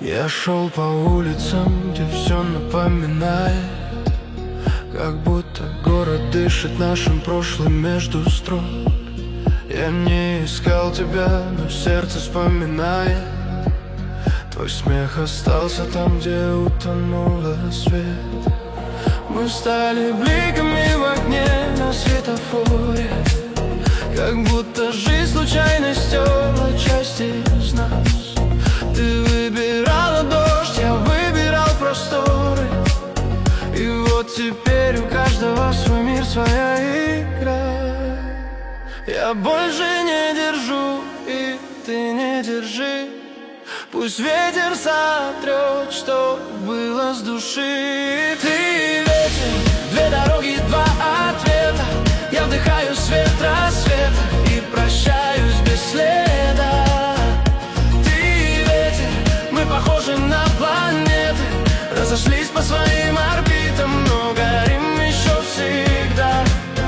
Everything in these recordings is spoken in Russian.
Я шел по улицам, где все напоминает, как будто город дышит нашим прошлым между строк. Я не искал тебя, но сердце вспоминает. Твой смех остался там, где утонул рассвет. Мы стали бликами в огне на светофоре, как будто жизнь случайно стерла части из нас. Ты выбирала дождь, я выбирал просторы, и вот теперь у каждого свой мир, своя игра. Я больше не держу, и ты не держи. Пусть ветер сотрет, что было с души. Ты ветер, две дороги, два ответа. Я вдыхаю свет рассвета и прощаюсь без следа. Ты ветер, мы похожи на планеты, разошлись по своим орбитам, но горим еще всегда.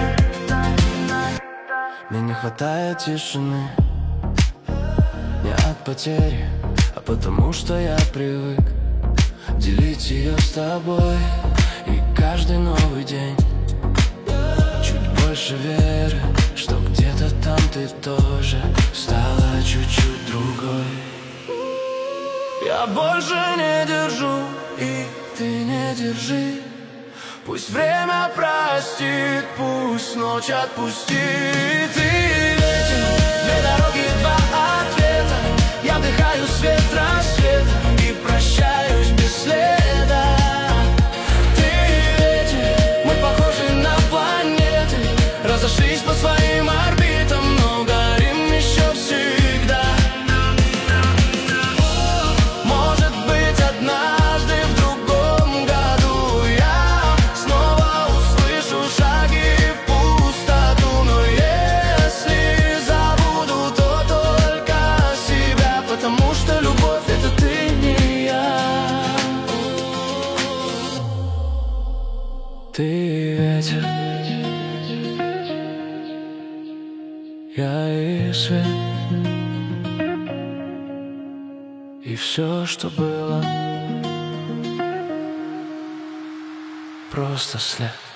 Мне не хватает тишины, не от потери, а потому что я привык делить ее с тобой. И каждый новый день чуть больше веры, что где-то там ты тоже стала чуть-чуть другой. Я больше не держу, и ты не держи. Пусть время простит, пусть ночь отпустит. Ты ветер, две дороги, два ответа. Я вдыхаю свет рассвета и прощаюсь без следа. Ты ветер, мы похожи на планеты, разошлись по своим орбитам, но горим еще всегда. Может быть, однажды в другом году я снова услышу шаги в пустоту, но если забуду, то только себя, потому что любовь — это ты, не я. Ты ветер, я и свет, и все, что было, просто след.